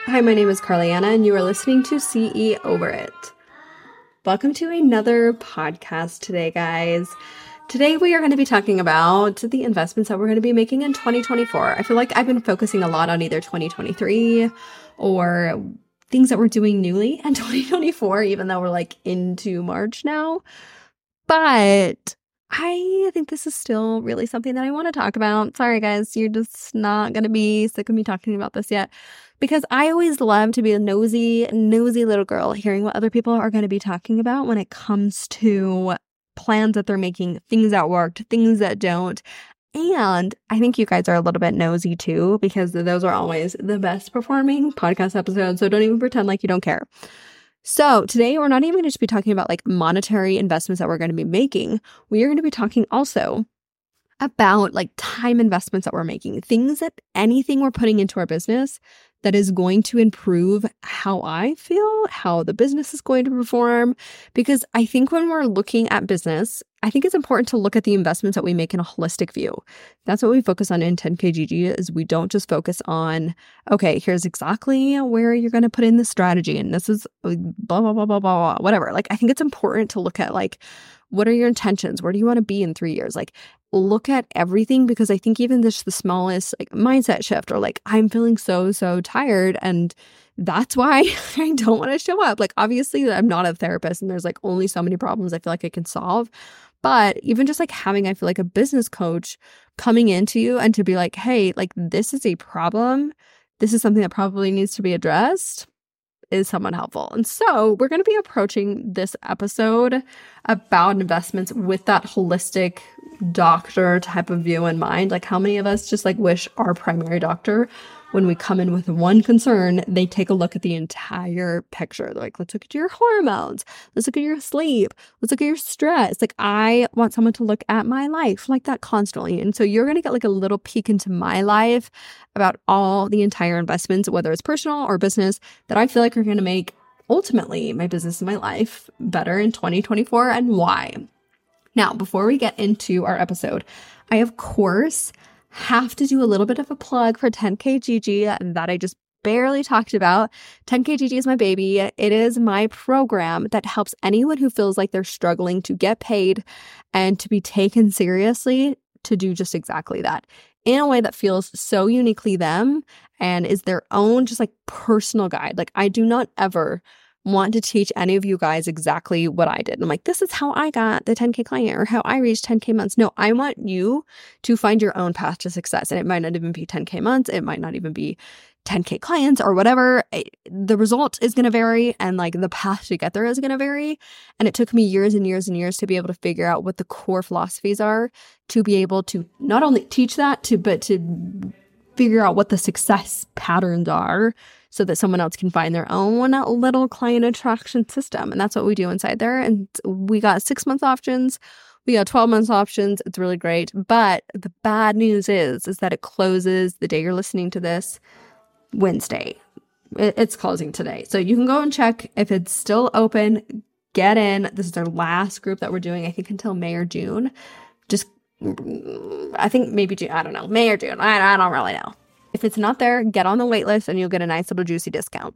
Hi, my name is Carliana, and you are listening to CE Over It. Welcome to another podcast today, guys. Today, we are going to be talking about the investments that we're going to be making in 2024. I feel like I've been focusing a lot on either 2023 or things that we're doing newly in 2024, even though we're like into March now. But I think this is still really something that I want to talk about. Sorry, guys, you're just not going to be sick of me talking about this yet. Because I always love to be a nosy little girl hearing what other people are going to be talking about when it comes to plans that they're making, things that worked, things that don't. And I think you guys are a little bit nosy too, because those are always the best performing podcast episodes. So don't even pretend like you don't care. So today we're not even going to just be talking about like monetary investments that we're going to be making. We are going to be talking also about like time investments that we're making, anything we're putting into our business that is going to improve how I feel, how the business is going to perform. Because I think when we're looking at business, I think it's important to look at the investments that we make in a holistic view. That's what we focus on in 10KGG is we don't just focus on, okay, here's exactly where you're going to put in the strategy. And this is blah, blah, blah, blah, blah, whatever. Like, I think it's important to look at like, what are your intentions? Where do you want to be in 3 years? Like, look at everything, because I think even the smallest like mindset shift or like, I'm feeling so tired and that's why I don't want to show up. Like, obviously I'm not a therapist and there's like only so many problems I feel like I can solve. But even just like having, I feel like a business coach coming into you and to be like, hey, like this is a problem. This is something that probably needs to be addressed, is somewhat helpful. And so we're going to be approaching this episode about investments with that holistic doctor type of view in mind. Like, how many of us just like wish our primary doctor, when we come in with one concern, they take a look at the entire picture. They're like, let's look at your hormones. Let's look at your sleep. Let's look at your stress. Like, I want someone to look at my life like that constantly. And so you're going to get like a little peek into my life about all the entire investments, whether it's personal or business, that I feel like are going to make ultimately my business and my life better in 2024 and why. Now, before we get into our episode, I, of course, have to do a little bit of a plug for 10KGG that I just barely talked about. 10KGG is my baby. It is my program that helps anyone who feels like they're struggling to get paid and to be taken seriously to do just exactly that in a way that feels so uniquely them and is their own just like personal guide. Like, I do not ever want to teach any of you guys exactly what I did. I'm like, this is how I got the 10K client or how I reached 10K months. No, I want you to find your own path to success. And it might not even be 10K months. It might not even be 10K clients or whatever. The result is going to vary and like the path to get there is going to vary. And it took me years and years and years to be able to figure out what the core philosophies are, to be able to not only teach that, but to figure out what the success patterns are, so that someone else can find their own little client attraction system. And that's what we do inside there. And we got 6-month options. We got 12-month options. It's really great. But the bad news is that it closes the day you're listening to this, Wednesday. It's closing today. So you can go and check if it's still open. Get in. This is our last group that we're doing, I think, until May or June. I think maybe June. I don't know. May or June. I don't really know. If it's not there, get on the wait list and you'll get a nice little juicy discount.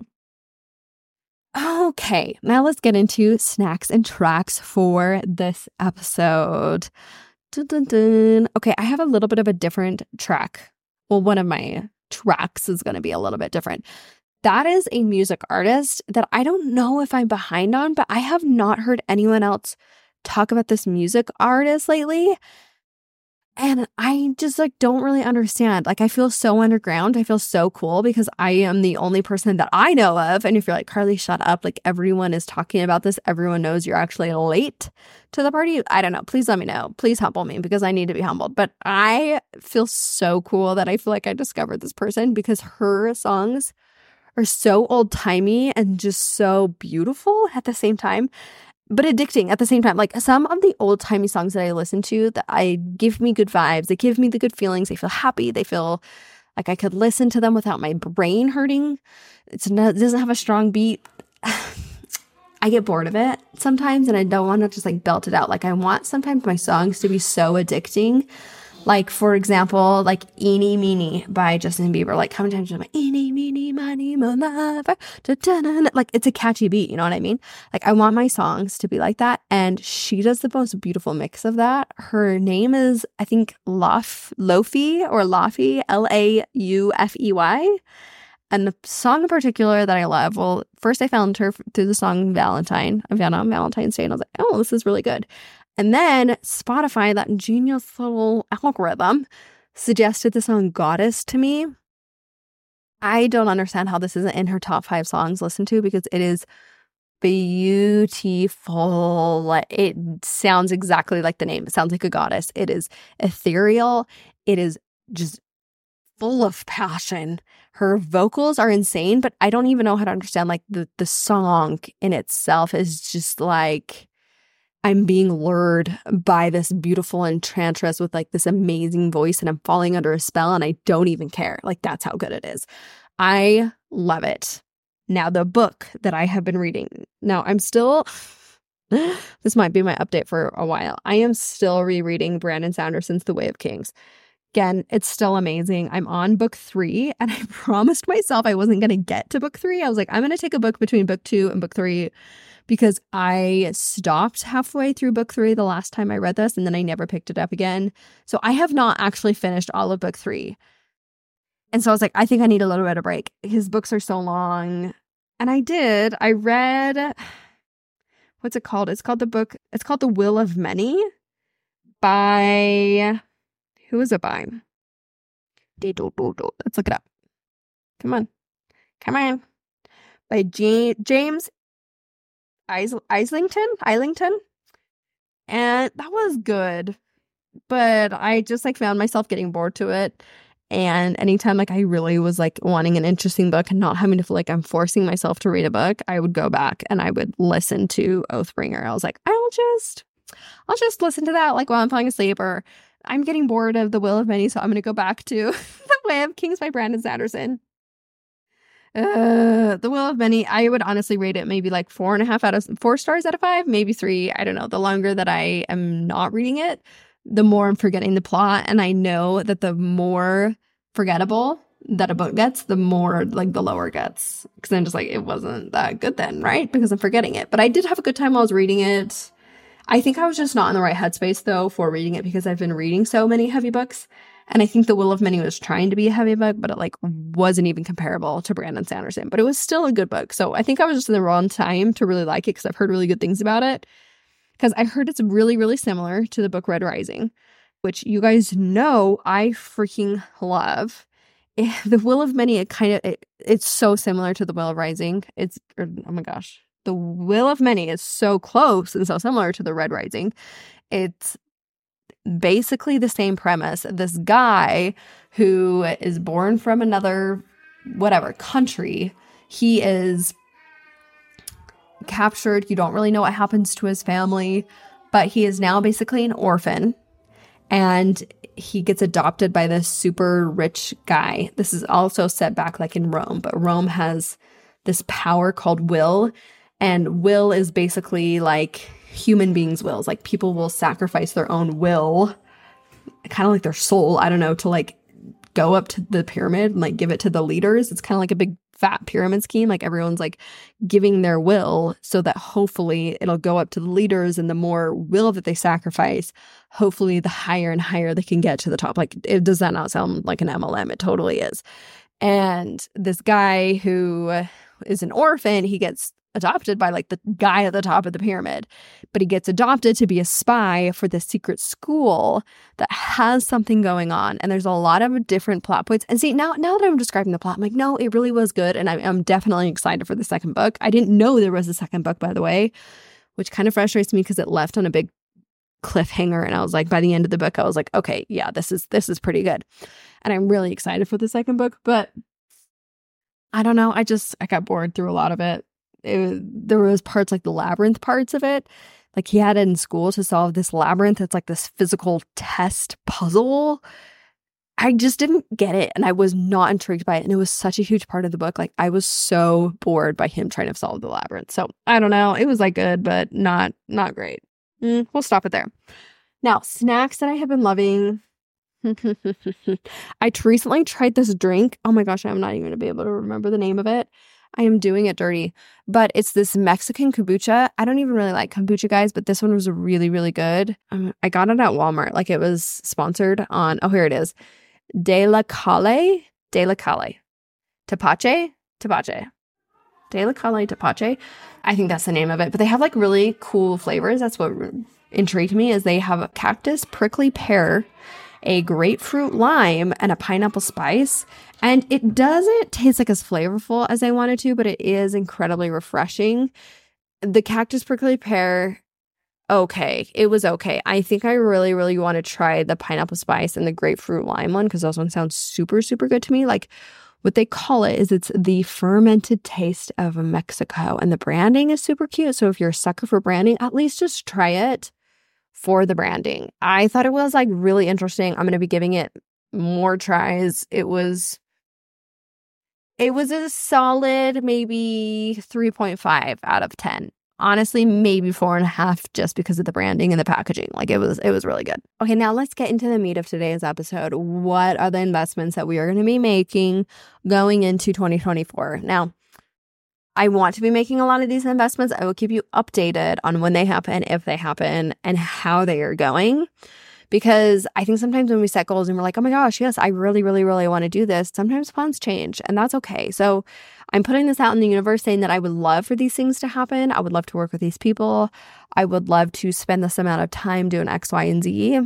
Okay, now let's get into snacks and tracks for this episode. Dun, dun, dun. Okay, I have a little bit of a different track. Well, one of my tracks is going to be a little bit different. That is a music artist that I don't know if I'm behind on, but I have not heard anyone else talk about this music artist lately. And I just like don't really understand. Like, I feel so underground. I feel so cool because I am the only person that I know of. And if you're like, Carly, shut up. Like, everyone is talking about this. Everyone knows you're actually late to the party. I don't know. Please let me know. Please humble me because I need to be humbled. But I feel so cool that I feel like I discovered this person because her songs are so old-timey and just so beautiful at the same time, but addicting at the same time. Like, some of the old-timey songs that I listen to that I give me good vibes, they give me the good feelings, they feel happy, they feel like I could listen to them without my brain hurting. It doesn't have a strong beat. I get bored of it sometimes and I don't want to just like belt it out. Like, I want sometimes my songs to be so addicting Like, for example, like Eeny Meeny by Justin Bieber. Like, how many times am I Eeny Meeny Miny Mo Lover? Like, it's a catchy beat, you know what I mean? Like, I want my songs to be like that. And she does the most beautiful mix of that. Her name is, I think, Lofi or Laufey, Laufey. And the song in particular that I love, well, first I found her through the song Valentine. I found it on Valentine's Day and I was like, oh, this is really good. And then Spotify, that ingenious little algorithm, suggested the song Goddess to me. I don't understand how this isn't in her top 5 songs listened to, because it is beautiful. It sounds exactly like the name. It sounds like a goddess. It is ethereal. It is just full of passion. Her vocals are insane, but I don't even know how to understand, like, the song in itself is just like, I'm being lured by this beautiful enchantress with like this amazing voice, and I'm falling under a spell and I don't even care. Like, that's how good it is. I love it. Now, the book that I have been reading. Now, I'm still, this might be my update for a while. I am still rereading Brandon Sanderson's The Way of Kings. Again, it's still amazing. I'm on book 3, and I promised myself I wasn't going to get to book 3. I was like, I'm going to take a book between book 2 and book 3, because I stopped halfway through book 3 the last time I read this, and then I never picked it up again. So I have not actually finished all of book 3. And so I was like, I think I need a little bit of break. His books are so long. And I did. I read, what's it called? It's called The Will of Many by, who is it by? Let's look it up. Come on. By James Islington. And that was good. But I just like found myself getting bored to it. And anytime like I really was like wanting an interesting book and not having to feel like I'm forcing myself to read a book, I would go back and I would listen to Oathbringer. I was like, I'll just listen to that like while I'm falling asleep, or I'm getting bored of The Will of Many, so I'm going to go back to The Way of Kings by Brandon Sanderson. The Will of Many, I would honestly rate it maybe like 4 stars out of 5, maybe 3. I don't know. The longer that I am not reading it, the more I'm forgetting the plot. And I know that the more forgettable that a book gets, the more like the lower it gets. Because I'm just like, it wasn't that good then, right? Because I'm forgetting it. But I did have a good time while I was reading it. I think I was just not in the right headspace though for reading it, because I've been reading so many heavy books. And I think The Will of Many was trying to be a heavy book, but it like wasn't even comparable to Brandon Sanderson. But it was still a good book. So I think I was just in the wrong time to really like it, because I've heard really good things about it. Because I heard it's really, really similar to the book Red Rising, which you guys know I freaking love. The Will of Many, it's so similar to the Will of Rising. Oh my gosh. The Will of Many is so close and so similar to the Red Rising. It's basically the same premise. This guy who is born from another, country, he is captured. You don't really know what happens to his family, but he is now basically an orphan, and he gets adopted by this super rich guy. This is also set back like in Rome, but Rome has this power called will, and will is basically like human beings' wills. Like people will sacrifice their own will, kind of like their soul, I don't know, to like go up to the pyramid and like give it to the leaders. It's kind of like a big fat pyramid scheme. Like everyone's like giving their will so that hopefully it'll go up to the leaders, and the more will that they sacrifice, hopefully the higher and higher they can get to the top. Like, does that not sound like an MLM? It totally is. And this guy who is an orphan, he gets adopted by like the guy at the top of the pyramid, but he gets adopted to be a spy for the secret school that has something going on. And there's a lot of different plot points. And see, now that I'm describing the plot, I'm like, no, it really was good. And I'm definitely excited for the second book. I didn't know there was a second book, by the way, which kind of frustrates me because it left on a big cliffhanger. And I was like, by the end of the book, I was like, okay, yeah, this is pretty good. And I'm really excited for the second book, but I don't know. I got bored through a lot of it. There was parts like the labyrinth parts of it. Like he had it in school to solve this labyrinth. It's like this physical test puzzle. I just didn't get it. And I was not intrigued by it. And it was such a huge part of the book. Like I was so bored by him trying to solve the labyrinth. So I don't know. It was like good, but not great. We'll stop it there. Now, snacks that I have been loving. I recently tried this drink. Oh my gosh, I'm not even going to be able to remember the name of it. I am doing it dirty. But it's this Mexican kombucha. I don't even really like kombucha, guys, but this one was really, really good. I got it at Walmart. Like it was sponsored on, oh, here it is. De La Calle. Tepache. De La Calle Tepache. I think that's the name of it. But they have like really cool flavors. That's what intrigued me is they have a cactus prickly pear, a grapefruit lime, and a pineapple spice. And it doesn't taste like as flavorful as I wanted to, but it is incredibly refreshing. The cactus prickly pear, okay. It was okay. I think I really, really want to try the pineapple spice and the grapefruit lime one because those ones sound super, super good to me. Like what they call it is it's the fermented taste of Mexico. And the branding is super cute. So if you're a sucker for branding, at least just try it for the branding. I thought it was like really interesting. I'm going to be giving it more tries. It was a solid maybe 3.5 out of 10. Honestly, maybe 4.5 just because of the branding and the packaging. Like it was really good. Okay, now let's get into the meat of today's episode. What are the investments that we are going to be making going into 2024? Now, I want to be making a lot of these investments. I will keep you updated on when they happen, if they happen, and how they are going. Because I think sometimes when we set goals and we're like, oh my gosh, yes, I really, really, really want to do this, sometimes plans change, and that's okay. So I'm putting this out in the universe saying that I would love for these things to happen. I would love to work with these people. I would love to spend this amount of time doing X, Y, and Z.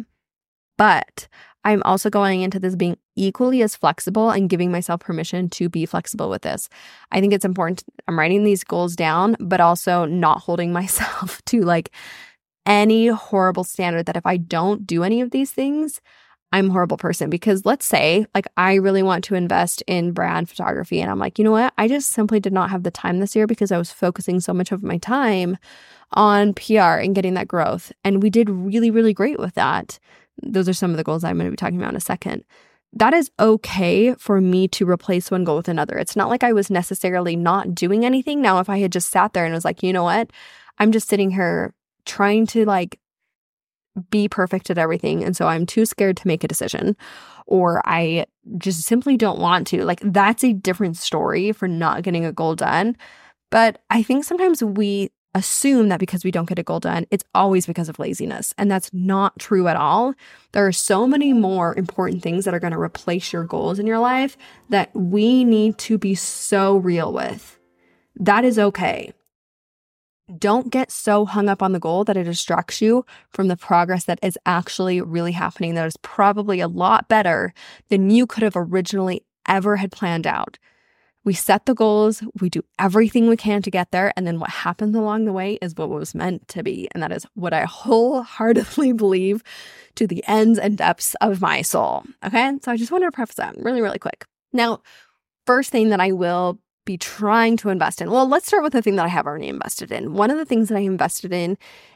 But I'm also going into this being equally as flexible and giving myself permission to be flexible with this. I think it's important. I'm writing these goals down, but also not holding myself to like any horrible standard that if I don't do any of these things, I'm a horrible person. Because let's say like I really want to invest in brand photography and I'm like, you know what? I just simply did not have the time this year because I was focusing so much of my time on PR and getting that growth. And we did really, really great with that. Those are some of the goals I'm going to be talking about in a second. That is okay for me to replace one goal with another. It's not like I was necessarily not doing anything. Now, if I had just sat there and was like, you know what? I'm just sitting here trying to like be perfect at everything. And so I'm too scared to make a decision, or I just simply don't want to. Like that's a different story for not getting a goal done. But I think sometimes we assume that because we don't get a goal done, it's always because of laziness. And that's not true at all. There are so many more important things that are going to replace your goals in your life that we need to be so real with. That is okay. Don't get so hung up on the goal that it distracts you from the progress that is actually really happening. That is probably a lot better than you could have originally ever had planned out. We set the goals, we do everything we can to get there, and then what happens along the way is what was meant to be. And that is what I wholeheartedly believe to the ends and depths of my soul. Okay? So I just wanted to preface that really, really quick. Now, first thing that I will be trying to invest in. Well, let's start with the thing that I have already invested in. One of the things that I invested in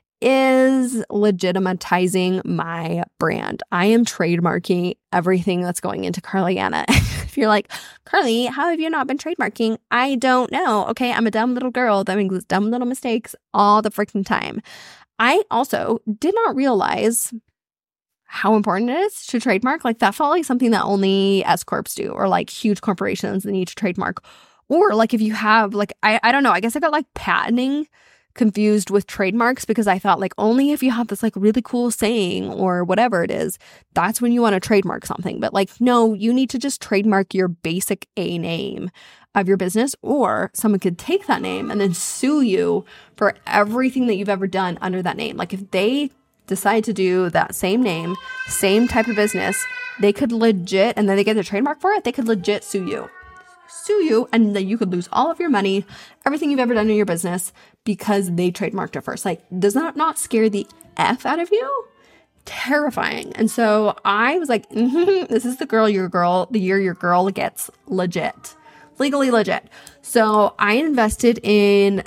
is legitimatizing my brand. I am trademarking everything that's going into Carlyana. If you're like, Carly, how have you not been trademarking? I don't know. Okay, I'm a dumb little girl that makes dumb little mistakes all the freaking time. I also did not realize how important it is to trademark. Like that felt like something that only S corps do, or like huge corporations that need to trademark. Or like if you have like, I don't know, I guess I got like patenting confused with trademarks because I thought like only if you have this like really cool saying or whatever it is, that's when you want to trademark something. But like, no, you need to just trademark your basic A name of your business, or someone could take that name and then sue you for everything that you've ever done under that name. Like if they decide to do that same name, same type of business, they could legit, and then they get the trademark for it, they could legit sue you, and then you could lose all of your money, everything you've ever done in your business because they trademarked it first. Like, does that not scare the F out of you? Terrifying. And so I was like, this is the year your girl gets legit, legally legit. So I invested in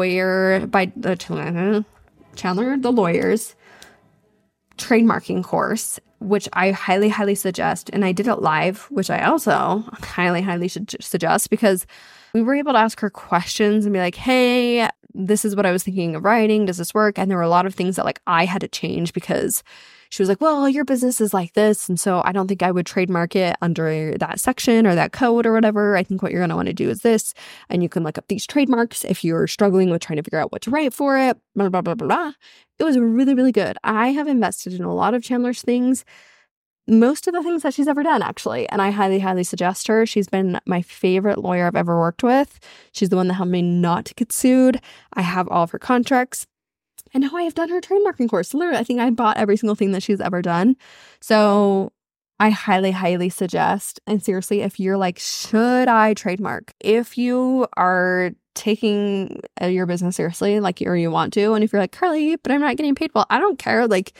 Chandler the Lawyer's trademarking course, which I highly, highly suggest. And I did it live, which I also highly, highly should suggest, because We were able to ask her questions and be like, hey, this is what I was thinking of writing. Does this work? And there were a lot of things that like I had to change because she was like, well, your business is like this. And so I don't think I would trademark it under that section or that code or whatever. I think what you're going to want to do is this. And you can look up these trademarks if you're struggling with trying to figure out what to write for it, blah, blah, blah, blah, blah. It was really, really good. I have invested in a lot of Chandler's things. Most of the things that she's ever done, actually. And I highly, highly suggest her. She's been my favorite lawyer I've ever worked with. She's the one that helped me not to get sued. I have all of her contracts. And now I have done her trademarking course. Literally, I think I bought every single thing that she's ever done. So I highly, highly suggest. And seriously, if you're like, should I trademark? If you are taking your business seriously, like or you want to, and if you're like, Carly, but I'm not getting paid well, I don't care. Like,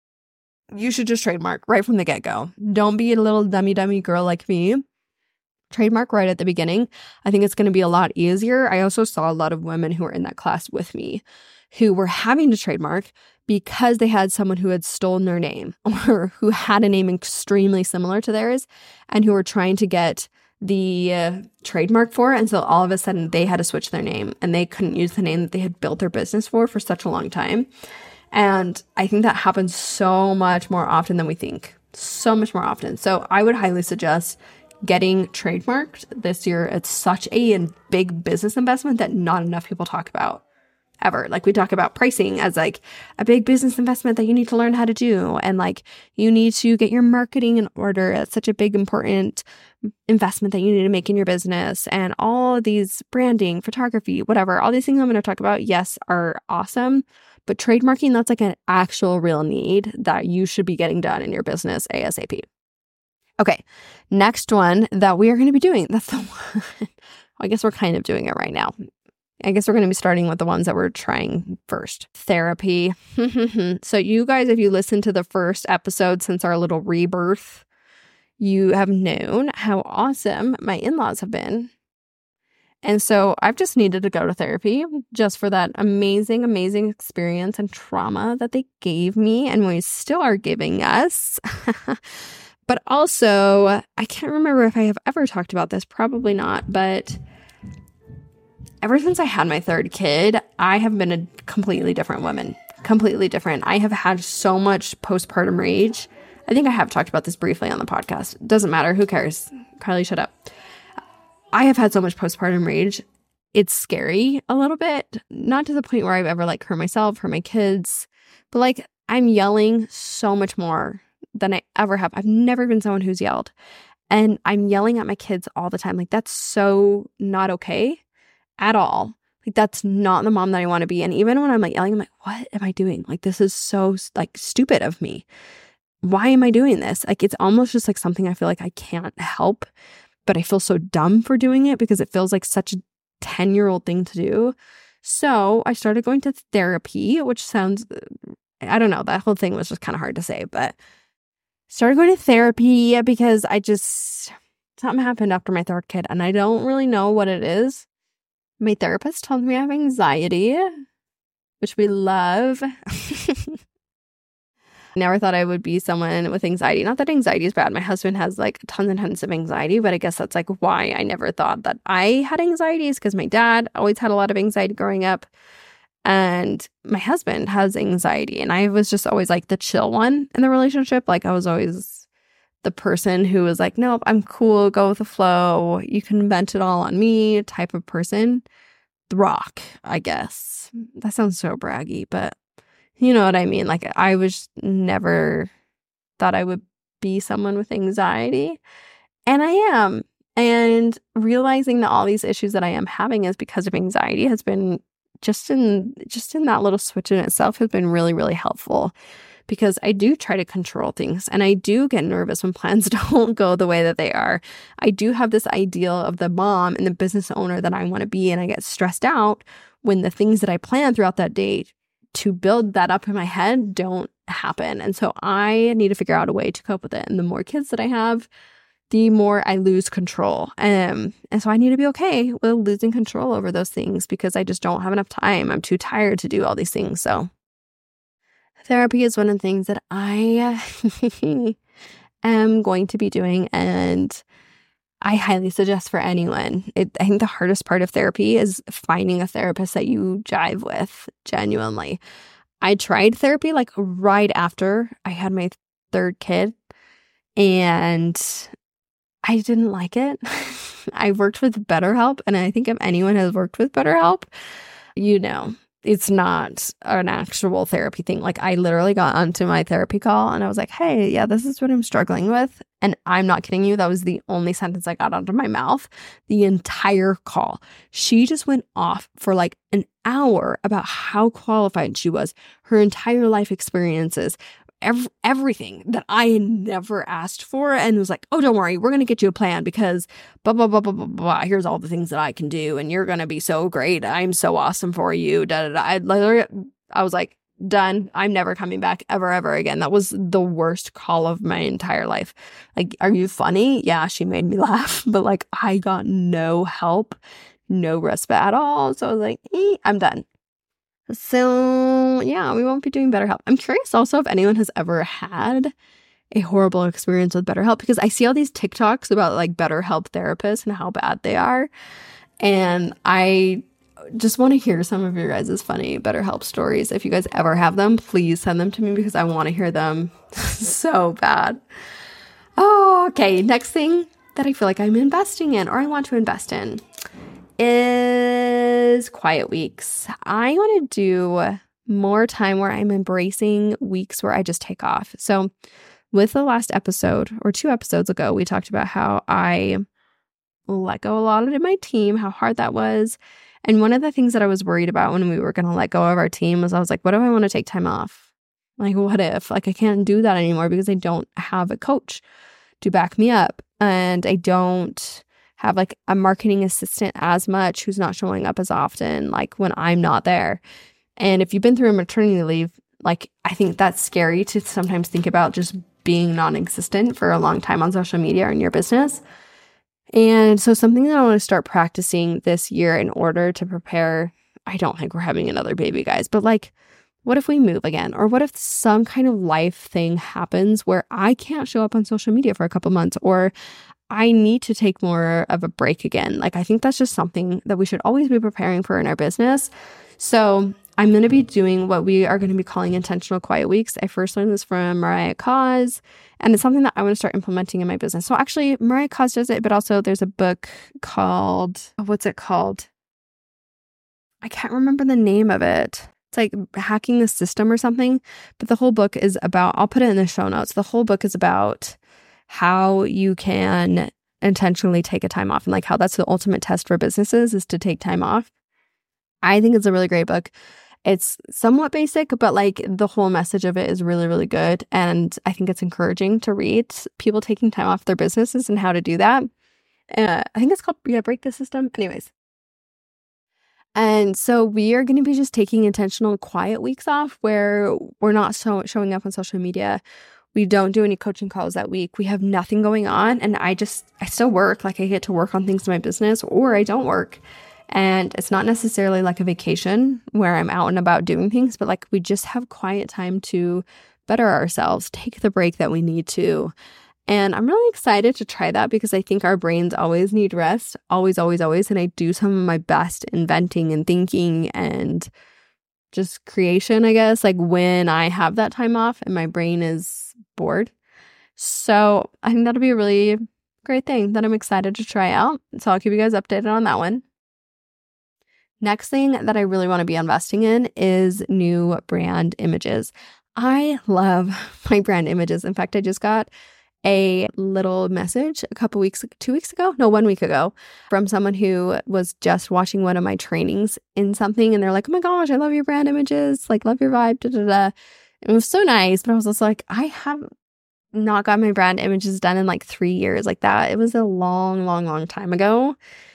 you should just trademark right from the get-go. Don't be a little dummy girl like me. Trademark right at the beginning. I think it's going to be a lot easier. I also saw a lot of women who were in that class with me who were having to trademark because they had someone who had stolen their name or who had a name extremely similar to theirs and who were trying to get the trademark for it. And so all of a sudden they had to switch their name and they couldn't use the name that they had built their business for such a long time. And I think that happens so much more often than we think. So much more often. So I would highly suggest getting trademarked this year. It's such a big business investment that not enough people talk about ever. Like we talk about pricing as like a big business investment that you need to learn how to do. And like you need to get your marketing in order. It's such a big, important investment that you need to make in your business. And all these branding, photography, whatever, all these things I'm going to talk about, yes, are awesome. But trademarking, that's like an actual real need that you should be getting done in your business ASAP. Okay, next one that we are going to be doing. That's the one. I guess we're kind of doing it right now. I guess we're going to be starting with the ones that we're trying first. Therapy. So you guys, if you listen to the first episode since our little rebirth, you have known how awesome my in-laws have been. And so I've just needed to go to therapy just for that amazing, amazing experience and trauma that they gave me and we still are giving us. But also, I can't remember if I have ever talked about this, probably not, but ever since I had my third kid, I have been a completely different woman, completely different. I have had so much postpartum rage. I think I have talked about this briefly on the podcast. Doesn't matter. Who cares? Carly, shut up. I have had so much postpartum rage. It's scary a little bit, not to the point where I've ever like hurt myself, hurt my kids, but like I'm yelling so much more than I ever have. I've never been someone who's yelled, and I'm yelling at my kids all the time. Like that's so not okay at all. Like that's not the mom that I want to be. And even when I'm like yelling, I'm like, what am I doing? Like this is so like stupid of me. Why am I doing this? Like it's almost just like something I feel like I can't help. But I feel so dumb for doing it because it feels like such a 10-year-old thing to do. So I started going to therapy, which sounds, I don't know, that whole thing was just kind of hard to say, but started going to therapy because something happened after my third kid and I don't really know what it is. My therapist told me I have anxiety, which we love. Never thought I would be someone with anxiety. Not that anxiety is bad. My husband has like tons and tons of anxiety, but I guess that's like why I never thought that I had anxieties because my dad always had a lot of anxiety growing up. And my husband has anxiety. And I was just always like the chill one in the relationship. Like I was always the person who was like, nope, I'm cool. Go with the flow. You can vent it all on me type of person. The rock, I guess. That sounds so braggy, but you know what I mean? Like I was never thought I would be someone with anxiety. And I am. And realizing that all these issues that I am having is because of anxiety has been just in that little switch in itself has been really, really helpful. Because I do try to control things and I do get nervous when plans don't go the way that they are. I do have this ideal of the mom and the business owner that I want to be, and I get stressed out when the things that I plan throughout that day to build that up in my head don't happen. And so I need to figure out a way to cope with it. And the more kids that I have, the more I lose control. And so I need to be okay with losing control over those things because I just don't have enough time. I'm too tired to do all these things. So therapy is one of the things that I am going to be doing. And I highly suggest for anyone. I think the hardest part of therapy is finding a therapist that you jive with genuinely. I tried therapy like right after I had my third kid, and I didn't like it. I worked with BetterHelp, and I think if anyone has worked with BetterHelp, you know, it's not an actual therapy thing. Like, I literally got onto my therapy call and I was like, hey, yeah, this is what I'm struggling with. And I'm not kidding you. That was the only sentence I got out of my mouth the entire call. She just went off for like an hour about how qualified she was, her entire life experiences, everything that I never asked for, and was like, oh, don't worry, we're going to get you a plan because blah, blah, blah, blah, blah, blah. Here's all the things that I can do, and you're going to be so great. I'm so awesome for you. Da, da, da. I was like, done. I'm never coming back ever again. That was the worst call of my entire life. Like, are you funny? Yeah, she made me laugh, but like, I got no help, no respite at all. So I was like, I'm done. So yeah, we won't be doing BetterHelp. I'm curious also if anyone has ever had a horrible experience with BetterHelp, because I see all these TikToks about like BetterHelp therapists and how bad they are. And I just want to hear some of your guys' funny BetterHelp stories. If you guys ever have them, please send them to me because I want to hear them so bad. Oh, okay. Next thing that I feel like I'm investing in or I want to invest in is quiet weeks. I want to do more time where I'm embracing weeks where I just take off. So with the last episode or 2 episodes ago, we talked about how I let go a lot of my team, how hard that was. And one of the things that I was worried about when we were going to let go of our team was I was like, what if I want to take time off? Like, what if? Like, I can't do that anymore because I don't have a coach to back me up. And I don't have like a marketing assistant as much who's not showing up as often, like when I'm not there. And if you've been through a maternity leave, like, I think that's scary to sometimes think about just being non-existent for a long time on social media or in your business. And so something that I want to start practicing this year in order to prepare, I don't think we're having another baby, guys, but like, what if we move again? Or what if some kind of life thing happens where I can't show up on social media for a couple months, or I need to take more of a break again? Like, I think that's just something that we should always be preparing for in our business. So I'm going to be doing what we are going to be calling intentional quiet weeks. I first learned this from Mariah Coz, and it's something that I want to start implementing in my business. So actually, Mariah Coz does it, but also there's a book called, what's it called? I can't remember the name of it. It's like Hacking the System or something. But the whole book is about, I'll put it in the show notes. The whole book is about how you can intentionally take a time off, and like how that's the ultimate test for businesses is to take time off. I think it's a really great book. It's somewhat basic, but like the whole message of it is really, really good. And I think it's encouraging to read people taking time off their businesses and how to do that. I think it's called Break the System. Anyways. And so we are going to be just taking intentional quiet weeks off where we're not showing up on social media. We don't do any coaching calls that week. We have nothing going on. And I still work. Like, I get to work on things in my business, or I don't work. And it's not necessarily like a vacation where I'm out and about doing things, but like we just have quiet time to better ourselves, take the break that we need to. And I'm really excited to try that because I think our brains always need rest, always, always, always. And I do some of my best inventing and thinking and just creation, I guess, like when I have that time off and my brain is bored. So I think that'll be a really great thing that I'm excited to try out. So I'll keep you guys updated on that one. Next thing that I really want to be investing in is new brand images. I love my brand images. In fact, I just got a little message 1 week ago from someone who was just watching one of my trainings in something, and they're like, oh my gosh, I love your brand images, like love your vibe, da da da. It was so nice, but I was also like, I have not got my brand images done in like 3 years like that. It was a long, long, long time ago.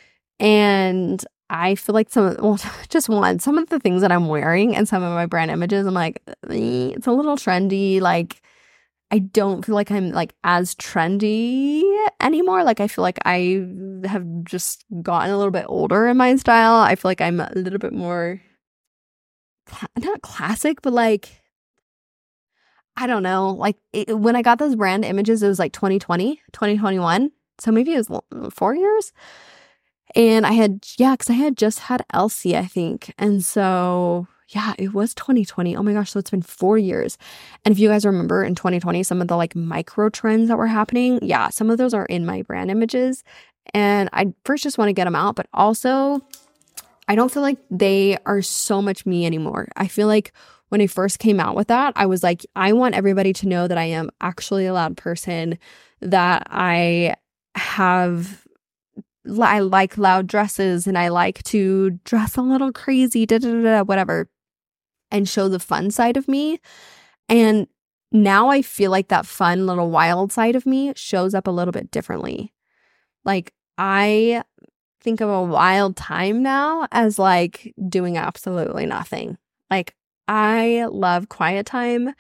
And I feel like some of the things that I'm wearing and some of my brand images, I'm like, it's a little trendy. Like, I don't feel like I'm like as trendy anymore. Like, I feel like I have just gotten a little bit older in my style. I feel like I'm a little bit more, not classic, but like, I don't know. Like, when I got those brand images, it was like 2020, 2021. So maybe it was 4 years. And because I had just had Elsie, I think. And so, yeah, it was 2020. Oh my gosh. So it's been 4 years. And if you guys remember in 2020, some of the like micro trends that were happening, yeah, some of those are in my brand images. And I first just want to get them out, but also I don't feel like they are so much me anymore. I feel like when I first came out with that, I was like, I want everybody to know that I am actually a loud person, that I like loud dresses and I like to dress a little crazy, whatever, and show the fun side of me. And now I feel like that fun little wild side of me shows up a little bit differently. Like I think of a wild time now as like doing absolutely nothing. Like I love quiet time.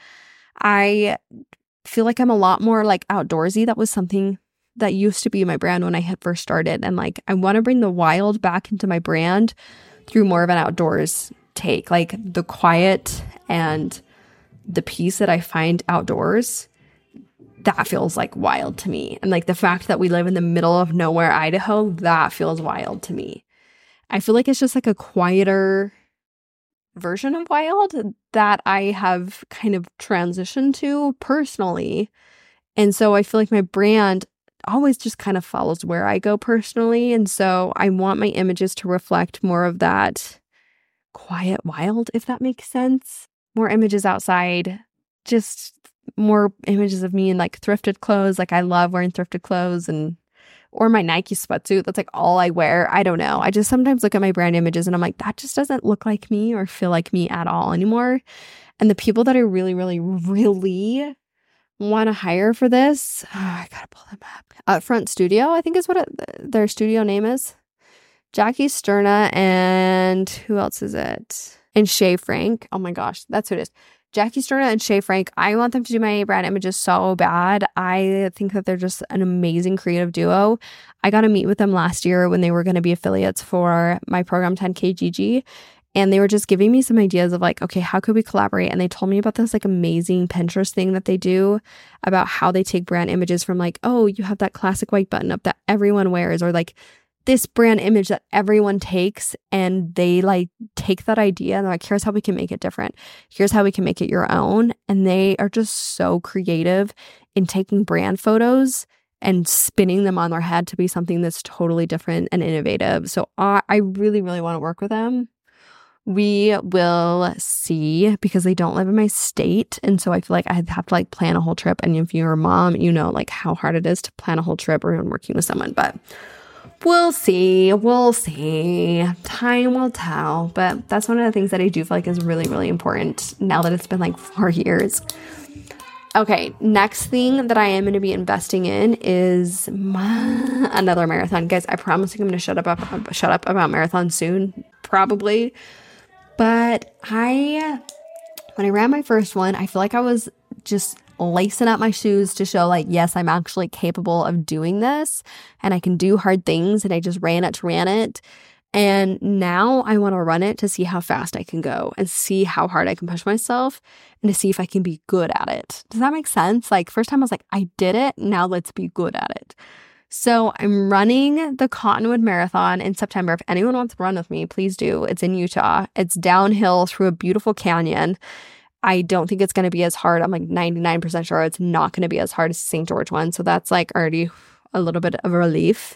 I feel like I'm a lot more like outdoorsy. That was something that used to be my brand when I had first started. And like, I want to bring the wild back into my brand through more of an outdoors take, like the quiet and the peace that I find outdoors. That feels like wild to me. And like the fact that we live in the middle of nowhere, Idaho, that feels wild to me. I feel like it's just like a quieter version of wild that I have kind of transitioned to personally. And so I feel like my brand always just kind of follows where I go personally. And so I want my images to reflect more of that quiet wild, if that makes sense. More images outside, just more images of me in like thrifted clothes. Like I love wearing thrifted clothes or my Nike sweatsuit. That's like all I wear. I don't know. I just sometimes look at my brand images and I'm like, that just doesn't look like me or feel like me at all anymore. And the people that I really, really, really want to hire for this, I gotta pull them up. Upfront Studio, I think is what their studio name is. Jackie Sterna and who else is it? And Shay Frank. Oh my gosh, that's who it is. Jackie Sterna and Shay Frank. I want them to do my brand images so bad. I think that they're just an amazing creative duo. I got to meet with them last year when they were going to be affiliates for my program 10KGG. And they were just giving me some ideas of like, okay, how could we collaborate? And they told me about this like amazing Pinterest thing that they do about how they take brand images from like, oh, you have that classic white button up that everyone wears, or like this brand image that everyone takes, and they like take that idea and they're like, here's how we can make it different. Here's how we can make it your own. And they are just so creative in taking brand photos and spinning them on their head to be something that's totally different and innovative. So I really, really want to work with them. We will see, because they don't live in my state. And so I feel like I have to like plan a whole trip. And if you're a mom, you know like how hard it is to plan a whole trip or working with someone. But we'll see. We'll see. Time will tell. But that's one of the things that I do feel like is really, really important now that it's been like 4 years. Okay, next thing that I am going to be investing in is another marathon. Guys, I promise I'm going to shut up about marathons soon, probably. But when I ran my first one, I feel like I was just lacing up my shoes to show like, yes, I'm actually capable of doing this and I can do hard things. And I just ran it. And now I want to run it to see how fast I can go and see how hard I can push myself and to see if I can be good at it. Does that make sense? Like first time I was like, I did it. Now let's be good at it. So I'm running the Cottonwood Marathon in September. If anyone wants to run with me, please do. It's in Utah. It's downhill through a beautiful canyon. I don't think it's going to be as hard. I'm like 99% sure it's not going to be as hard as the St. George one. So that's like already a little bit of a relief.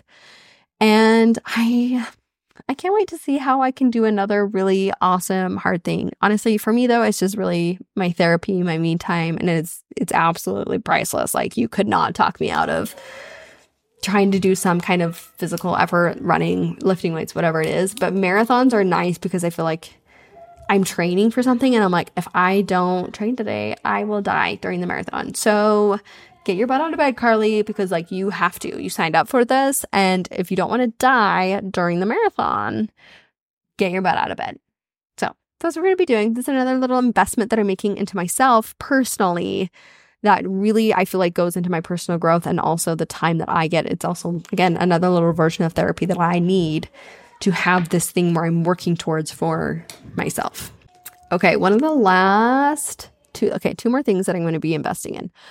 And I can't wait to see how I can do another really awesome hard thing. Honestly, for me though, it's just really my therapy, my me time, and it's absolutely priceless. Like you could not talk me out of trying to do some kind of physical effort, running, lifting weights, whatever it is. But marathons are nice because I feel like I'm training for something and I'm like, if I don't train today, I will die during the marathon. So get your butt out of bed, Carly, because like you have to. You signed up for this. And if you don't want to die during the marathon, get your butt out of bed. So that's what we're going to be doing. This is another little investment that I'm making into myself personally that really I feel like goes into my personal growth and also the time that I get. It's also, again, another little version of therapy that I need to have this thing where I'm working towards for myself. Okay, one of the last two more things that I'm going to be investing in.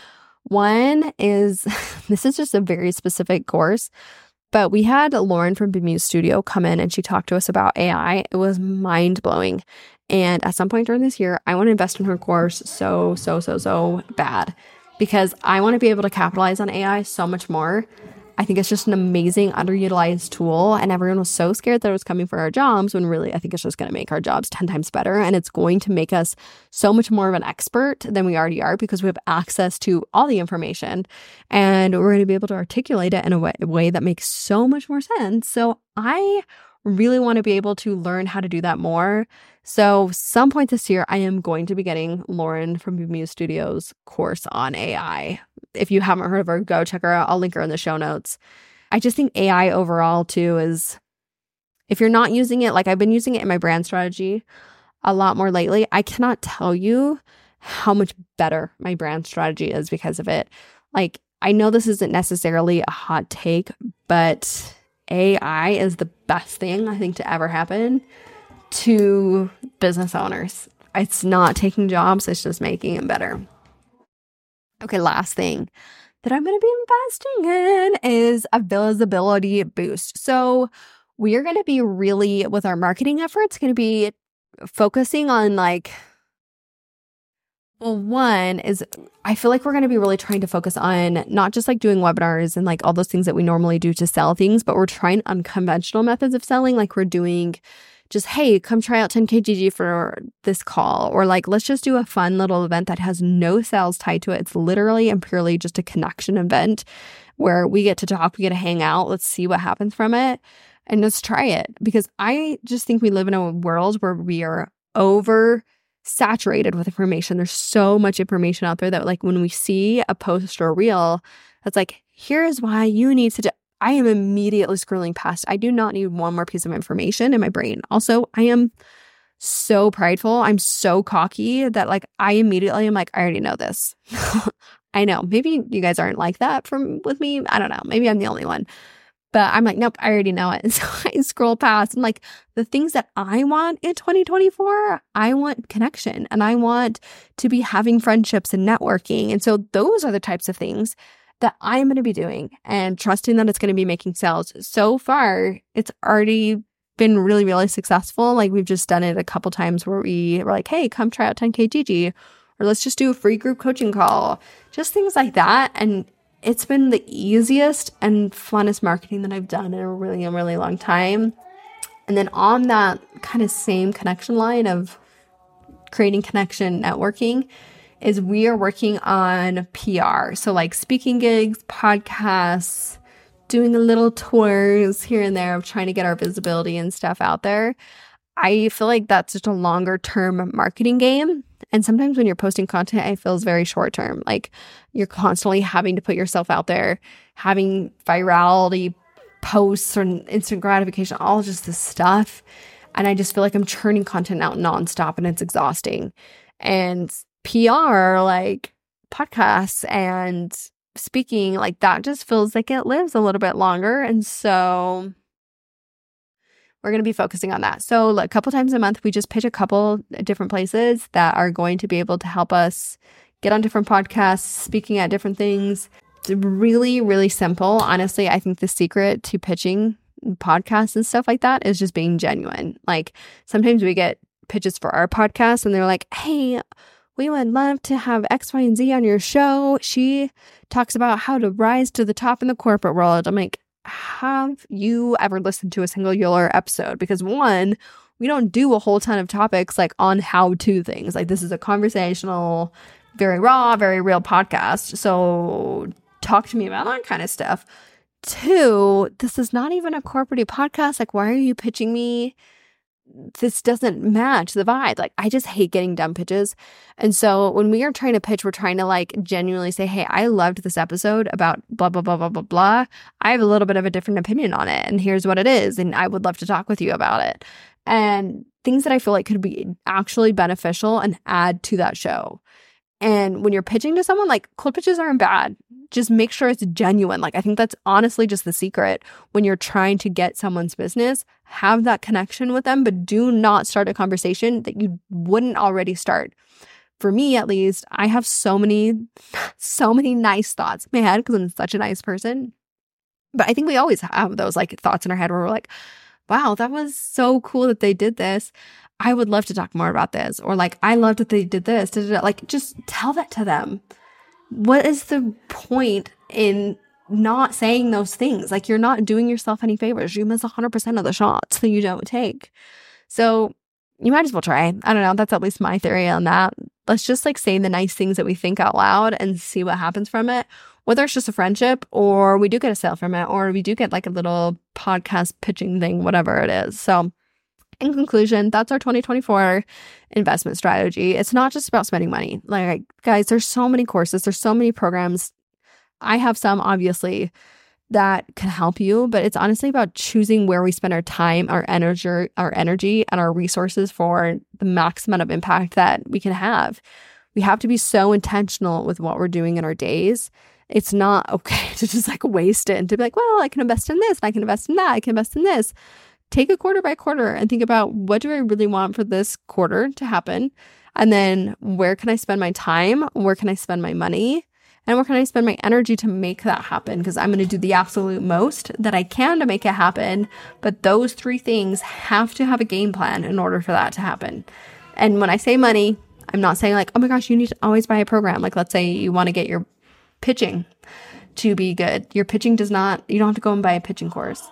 One is, this is just a very specific course, but we had Lauren from Bemuse Studio come in and she talked to us about AI. It was mind blowing. And at some point during this year, I want to invest in her course so bad because I want to be able to capitalize on AI so much more. I think it's just an amazing underutilized tool, and everyone was so scared that it was coming for our jobs when really I think it's just going to make our jobs 10 times better, and it's going to make us so much more of an expert than we already are because we have access to all the information, and we're going to be able to articulate it in a way that makes so much more sense. So I really want to be able to learn how to do that more. So some point this year, I am going to be getting Lauren from Bemuse Studios course on AI. If you haven't heard of her, go check her out. I'll link her in the show notes. I just think AI overall too is, if you're not using it, like I've been using it in my brand strategy a lot more lately, I cannot tell you how much better my brand strategy is because of it. Like, I know this isn't necessarily a hot take, but AI is the best thing I think to ever happen to business owners. It's not taking jobs, it's just making them better. Okay, last thing that I'm going to be investing in is a visibility boost. So we are going to be really, with our marketing efforts, going to be focusing on one is I feel like we're going to be really trying to focus on not just like doing webinars and like all those things that we normally do to sell things, but we're trying unconventional methods of selling. Like we're doing just, hey, come try out 10kgg for this call. Or like, let's just do a fun little event that has no sales tied to it. It's literally and purely just a connection event where we get to talk, we get to hang out. Let's see what happens from it and let's try it. Because I just think we live in a world where we are saturated with information. There's so much information out there that like when we see a post or a reel that's like, here's why you need to do, I am immediately scrolling past. I do not need one more piece of information in my brain. Also, I am so prideful. I'm so cocky that like I immediately am like, I already know this. I know. Maybe you guys aren't like that with me. I don't know. Maybe I'm the only one. But I'm like, nope, I already know it. And so I scroll past and like the things that I want in 2024, I want connection and I want to be having friendships and networking. And so those are the types of things that I'm going to be doing and trusting that it's going to be making sales. So far, it's already been really, really successful. Like we've just done it a couple times where we were like, hey, come try out 10kgg, or let's just do a free group coaching call, just things like that. And it's been the easiest and funnest marketing that I've done in a really, really long time. And then on that kind of same connection line of creating connection, networking, is we are working on PR. So like speaking gigs, podcasts, doing a little tours here and there of trying to get our visibility and stuff out there. I feel like that's just a longer term marketing game. And sometimes when you're posting content, it feels very short term. Like you're constantly having to put yourself out there, having virality posts or instant gratification, all just this stuff. And I just feel like I'm churning content out nonstop and it's exhausting. And PR, like podcasts and speaking, like that just feels like it lives a little bit longer. And so we're going to be focusing on that. So like, a couple times a month, we just pitch a couple different places that are going to be able to help us get on different podcasts, speaking at different things. It's really, really simple. Honestly, I think the secret to pitching podcasts and stuff like that is just being genuine. Like sometimes we get pitches for our podcast and they're like, hey, we would love to have X, Y, and Z on your show. She talks about how to rise to the top in the corporate world. I'm like, have you ever listened to a singular episode? Because one, we don't do a whole ton of topics like on how-to things. Like this is a conversational, very raw, very real podcast. So talk to me about that kind of stuff. Two, this is not even a corporate podcast. Like, why are you pitching me? This doesn't match the vibe. Like, I just hate getting dumb pitches. And so when we are trying to pitch, we're trying to like genuinely say, hey, I loved this episode about blah, blah, blah, blah, blah, blah. I have a little bit of a different opinion on it. And here's what it is. And I would love to talk with you about it. And things that I feel like could be actually beneficial and add to that show. And when you're pitching to someone, like cold pitches aren't bad. Just make sure it's genuine. Like I think that's honestly just the secret when you're trying to get someone's business. Have that connection with them, but do not start a conversation that you wouldn't already start. for me at least, I have so many nice thoughts in my head because I'm such a nice person. But I think we always have those like thoughts in our head where we're like, wow, that was so cool that they did this. I would love to talk more about this. Or like, I love that they did this. Like, just tell that to them. What is the point in not saying those things? Like, you're not doing yourself any favors. You miss 100% of the shots that you don't take. So you might as well try. I don't know. That's at least my theory on that. Let's just like say the nice things that we think out loud and see what happens from it. Whether it's just a friendship or we do get a sale from it or we do get like a little podcast pitching thing, whatever it is. So in conclusion, that's our 2024 investment strategy. It's not just about spending money. Like, guys, there's so many courses. There's so many programs. I have some, obviously, that can help you, but it's honestly about choosing where we spend our time, our energy, and our resources for the max amount of impact that we can have. We have to be so intentional with what we're doing in our days. It's not okay to just like waste it and to be like, well, I can invest in this, and I can invest in that, I can invest in this. Take a quarter by quarter and think about, what do I really want for this quarter to happen? And then where can I spend my time? Where can I spend my money? And where can I spend my energy to make that happen? Because I'm going to do the absolute most that I can to make it happen. But those three things have to have a game plan in order for that to happen. And when I say money, I'm not saying like, oh my gosh, you need to always buy a program. Like, let's say you want to get your pitching to be good. Your pitching you don't have to go and buy a pitching course.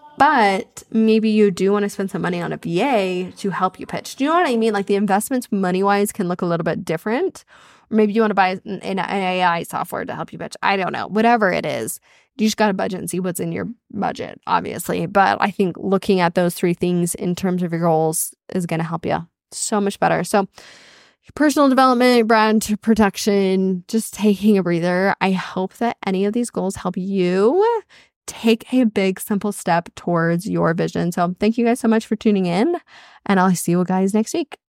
But maybe you do want to spend some money on a VA to help you pitch. Do you know what I mean? Like, the investments money-wise can look a little bit different. Or maybe you want to buy an AI software to help you pitch. I don't know. Whatever it is, you just got to budget and see what's in your budget, obviously. But I think looking at those three things in terms of your goals is going to help you so much better. So personal development, brand protection, just taking a breather. I hope that any of these goals help you take a big, simple step towards your vision. So thank you guys so much for tuning in, and I'll see you guys next week.